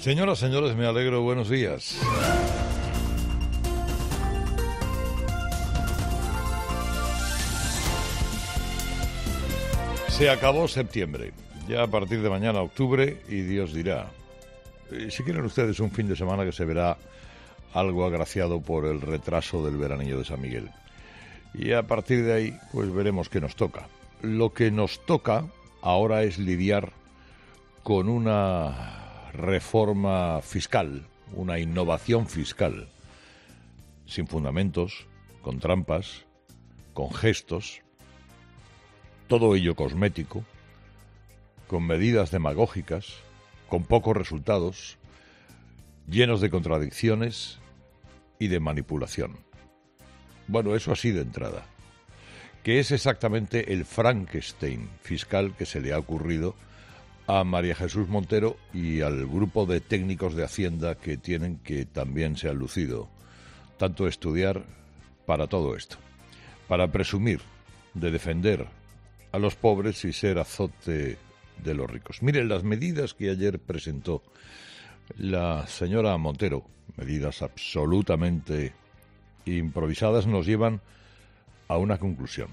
Señoras, señores, me alegro. Buenos días. Se acabó septiembre. Ya a partir de mañana octubre y Dios dirá. Si quieren ustedes un fin de semana que se verá algo agraciado por el retraso del veranillo de San Miguel. Y a partir de ahí, pues veremos qué nos toca. Lo que nos toca ahora es lidiar con una reforma fiscal, una innovación fiscal, sin fundamentos, con trampas, con gestos, todo ello cosmético, con medidas demagógicas, con pocos resultados, llenos de contradicciones y de manipulación. Bueno, eso así de entrada. ¿Qué es exactamente el Frankenstein fiscal que se le ha ocurrido a María Jesús Montero y al grupo de técnicos de Hacienda que tienen que también se han lucido tanto estudiar para todo esto? Para presumir de defender a los pobres y ser azote de los ricos. Miren, las medidas que ayer presentó la señora Montero, medidas absolutamente improvisadas, nos llevan a una conclusión.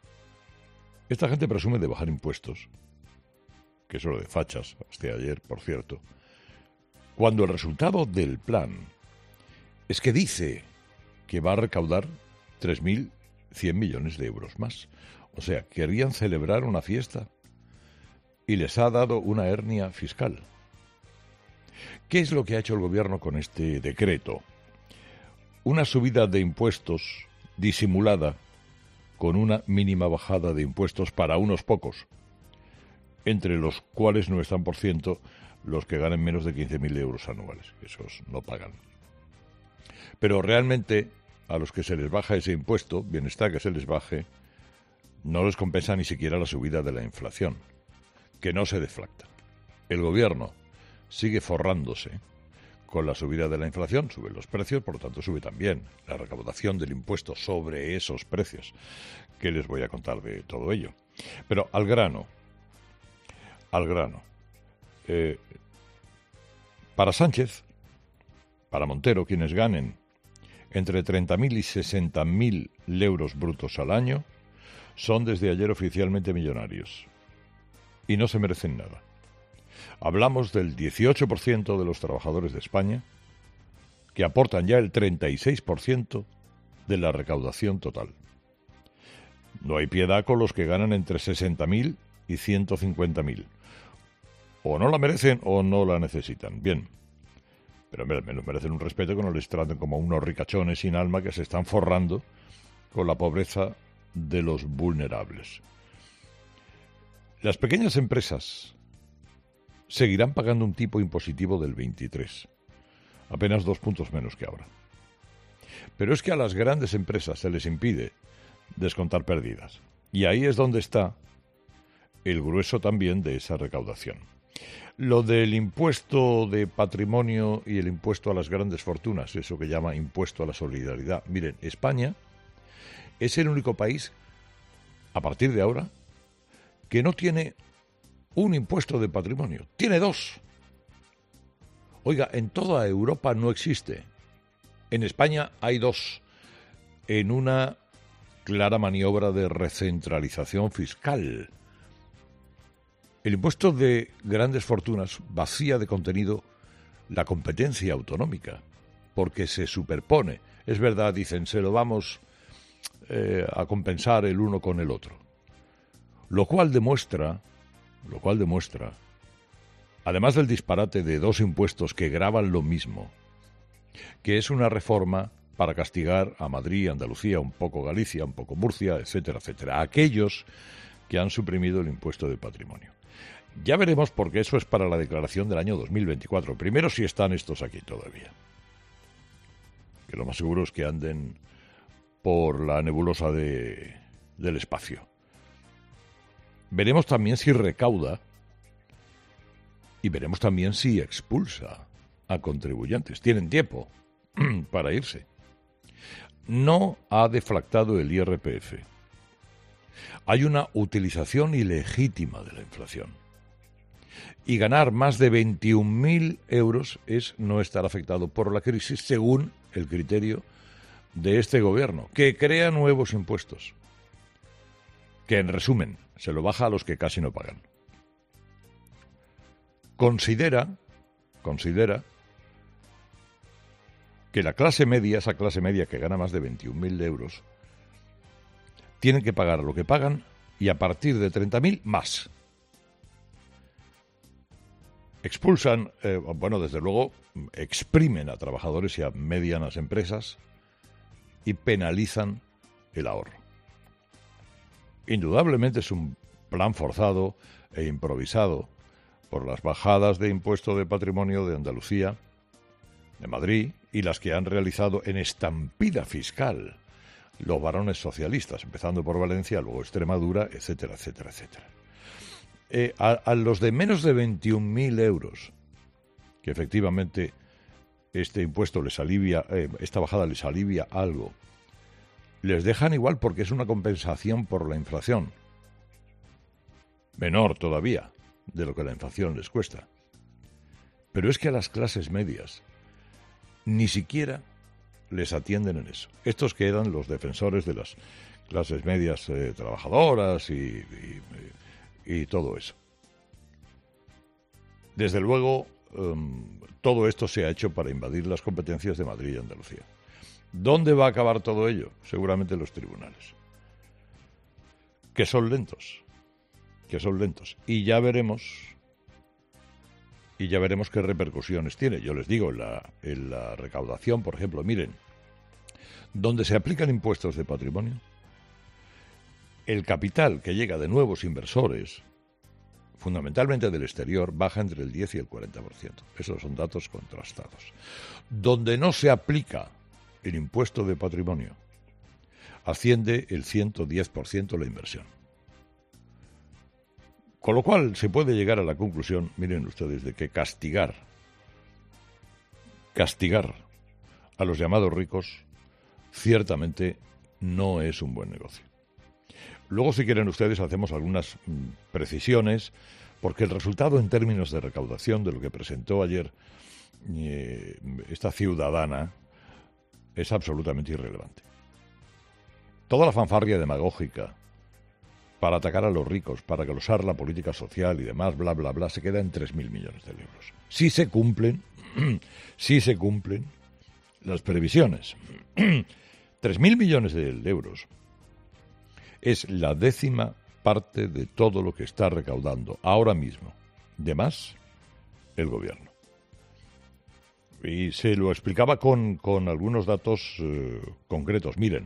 Esta gente presume de bajar impuestos, que es lo de fachas, hasta ayer, por cierto, cuando el resultado del plan es que dice que va a recaudar 3.100 millones de euros más. O sea, querían celebrar una fiesta y les ha dado una hernia fiscal. ¿Qué es lo que ha hecho el gobierno con este decreto? Una subida de impuestos disimulada con una mínima bajada de impuestos para unos pocos, entre los cuales no están, por ciento, los que ganen menos de 15.000 euros anuales. Esos no pagan. Pero realmente, a los que se les baja ese impuesto, bien está que se les baje, no les compensa ni siquiera la subida de la inflación, que no se deflacta. El gobierno sigue forrándose con la subida de la inflación, suben los precios, por lo tanto sube también la recaudación del impuesto sobre esos precios. ¿Qué les voy a contar de todo ello? Pero al grano. Para Sánchez, para Montero, quienes ganen entre 30.000 y 60.000 euros brutos al año, son desde ayer oficialmente millonarios y no se merecen nada. Hablamos del 18% de los trabajadores de España que aportan ya el 36% de la recaudación total. No hay piedad con los que ganan entre 60.000 y 150.000. O no la merecen o no la necesitan. Bien, pero menos merecen un respeto que no les traten como unos ricachones sin alma que se están forrando con la pobreza de los vulnerables. Las pequeñas empresas seguirán pagando un tipo impositivo del 23, apenas 2 puntos menos que ahora. Pero es que a las grandes empresas se les impide descontar pérdidas. Y ahí es donde está el grueso también de esa recaudación. Lo del impuesto de patrimonio y el impuesto a las grandes fortunas, eso que llama impuesto a la solidaridad. Miren, España es el único país, a partir de ahora, que no tiene un impuesto de patrimonio. Tiene 2. Oiga, en toda Europa no existe. En España hay 2. En una clara maniobra de recentralización fiscal. El impuesto de grandes fortunas vacía de contenido la competencia autonómica, porque se superpone. Es verdad, dicen, se lo vamos a compensar el uno con el otro. Lo cual demuestra, además del disparate de 2 impuestos que gravan lo mismo, que es una reforma para castigar a Madrid, Andalucía, un poco Galicia, un poco Murcia, etcétera, etcétera, a aquellos que han suprimido el impuesto de patrimonio. Ya veremos, porque eso es para la declaración del año 2024. Primero, si están estos aquí todavía. Que lo más seguro es que anden por la nebulosa del espacio. Veremos también si recauda y veremos también si expulsa a contribuyentes. Tienen tiempo para irse. No ha deflactado el IRPF. Hay una utilización ilegítima de la inflación. Y ganar más de 21.000 euros es no estar afectado por la crisis, según el criterio de este gobierno, que crea nuevos impuestos, que en resumen se lo baja a los que casi no pagan. Considera que la clase media, esa clase media que gana más de 21.000 euros, tienen que pagar lo que pagan y a partir de 30.000 más. Expulsan, desde luego, exprimen a trabajadores y a medianas empresas y penalizan el ahorro. Indudablemente es un plan forzado e improvisado por las bajadas de impuesto de patrimonio de Andalucía, de Madrid y las que han realizado en estampida fiscal los varones socialistas, empezando por Valencia, luego Extremadura, etcétera, etcétera, etcétera. A los de menos de 21.000 euros, que efectivamente este impuesto les alivia, esta bajada les alivia algo, les dejan igual porque es una compensación por la inflación, menor todavía de lo que la inflación les cuesta. Pero es que a las clases medias ni siquiera les atienden en eso. Estos que eran los defensores de las clases medias trabajadoras y todo eso. Desde luego, todo esto se ha hecho para invadir las competencias de Madrid y Andalucía. ¿Dónde va a acabar todo ello? Seguramente en los tribunales. Que son lentos. Y ya veremos qué repercusiones tiene. Yo les digo, en la recaudación, por ejemplo, miren, donde se aplican impuestos de patrimonio, el capital que llega de nuevos inversores, fundamentalmente del exterior, baja entre el 10 y el 40%. Esos son datos contrastados. Donde no se aplica el impuesto de patrimonio, asciende el 110% la inversión. Con lo cual se puede llegar a la conclusión, miren ustedes, de que castigar a los llamados ricos ciertamente no es un buen negocio. Luego, si quieren ustedes, hacemos algunas precisiones, porque el resultado en términos de recaudación de lo que presentó ayer esta ciudadana es absolutamente irrelevante. Toda la fanfarria demagógica para atacar a los ricos, para glosar la política social y demás, bla, bla, bla, se queda en 3.000 millones de euros. Si se cumplen las previsiones. 3.000 millones de euros es la 10ª parte de todo lo que está recaudando ahora mismo, de más, el gobierno. Y se lo explicaba con algunos datos concretos. Miren,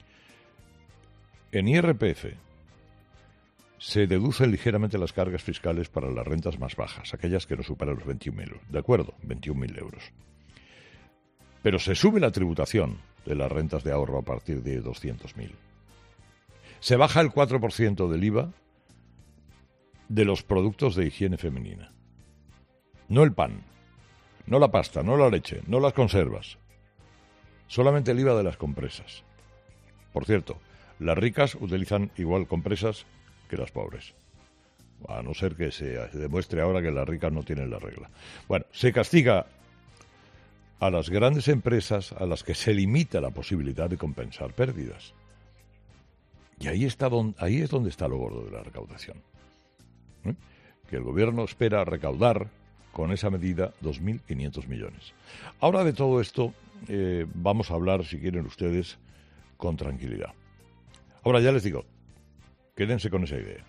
en IRPF se deducen ligeramente las cargas fiscales para las rentas más bajas, aquellas que no superan los 21.000 euros. ¿De acuerdo? 21.000 euros. Pero se sube la tributación de las rentas de ahorro a partir de 200.000. Se baja el 4% del IVA de los productos de higiene femenina. No el pan, no la pasta, no la leche, no las conservas. Solamente el IVA de las compresas. Por cierto, las ricas utilizan igual compresas que las pobres. A no ser que se demuestre ahora que las ricas no tienen la regla. Bueno, se castiga a las grandes empresas a las que se limita la posibilidad de compensar pérdidas. Y ahí es donde está lo gordo de la recaudación. Que el gobierno espera recaudar con esa medida 2.500 millones. Ahora de todo esto vamos a hablar, si quieren ustedes, con tranquilidad. Ahora ya les digo, quédense con esa idea.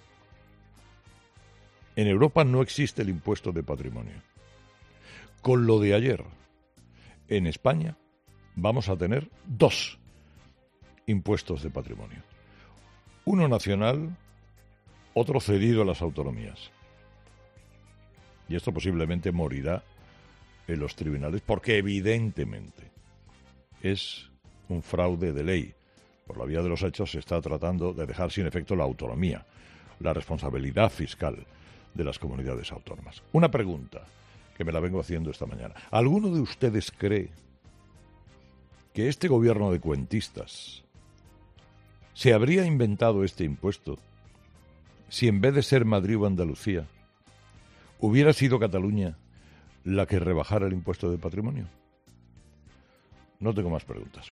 En Europa no existe el impuesto de patrimonio. Con lo de ayer, en España vamos a tener 2 impuestos de patrimonio. Uno nacional, otro cedido a las autonomías. Y esto posiblemente morirá en los tribunales porque evidentemente es un fraude de ley. Por la vía de los hechos se está tratando de dejar sin efecto la autonomía, la responsabilidad fiscal de las comunidades autónomas. Una pregunta que me la vengo haciendo esta mañana. ¿Alguno de ustedes cree que este gobierno de cuentistas se habría inventado este impuesto si en vez de ser Madrid o Andalucía ¿Hubiera sido Cataluña la que rebajara el impuesto de patrimonio? No tengo más preguntas.